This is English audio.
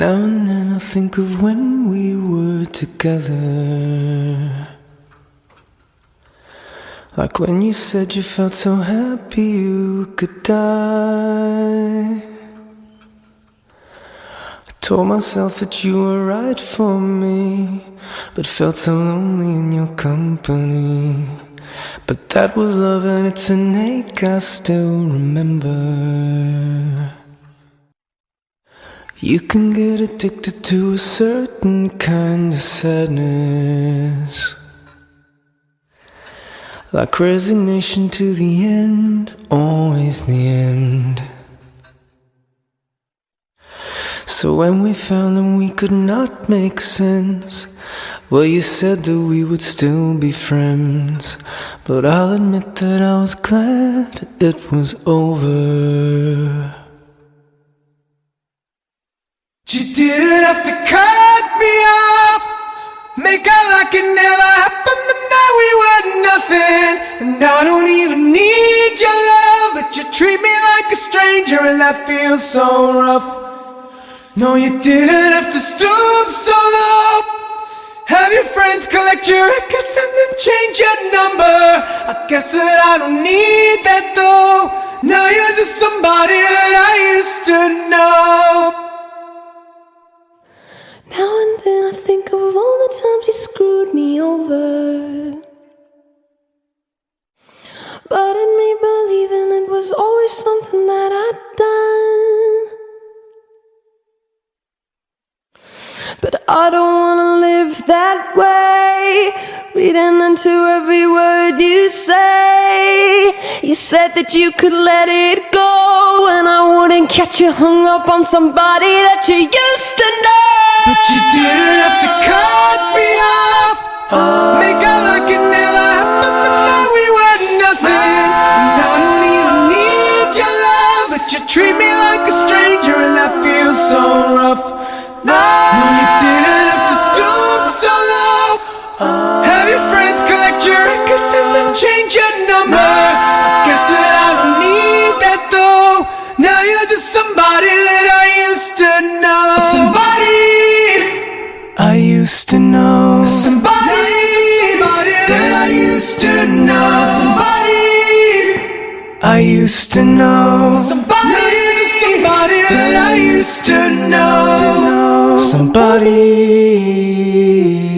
Now and then I think of when we were together, like when you said you felt so happy you could die. I told myself that you were right for me, but felt so lonely in your company. But that was love and it's an ache I still remember. You can get addicted to a certain kind of sadness, like resignation to the end, always the end. So when we found that we could not make sense, well, you said that we would still be friends. But I'll admit that I was glad it was over. You didn't have to cut me off, make out like it never happened, but now we were nothing. And I don't even need your love, but you treat me like a stranger, and that feels so rough. No, you didn't have to stoop so low, have your friends collect your records and then change your number. I guess that I don't need that though. Now you're just somebody that I used to know. Now and then I think of all the times you screwed me over, but in me believing it was always something that I'd done. But I don't wanna live that way, reading into every word you say. You said that you could let it go, and I wouldn't catch you hung up on somebody that you used to know. But you didn't have to cut me off, make out like it never happened, but now we were nothing. And I don't even need your love, but you treat me like a stranger, and that feels so rough. No, you didn't have to stoop so low, have your friends collect your records and then change your number. I guess that I don't need that though. Now you're just somebody that I used to know. Somebody I used to know. Somebody that I used to know. Somebody I used to know. Somebody that I used to know. Somebody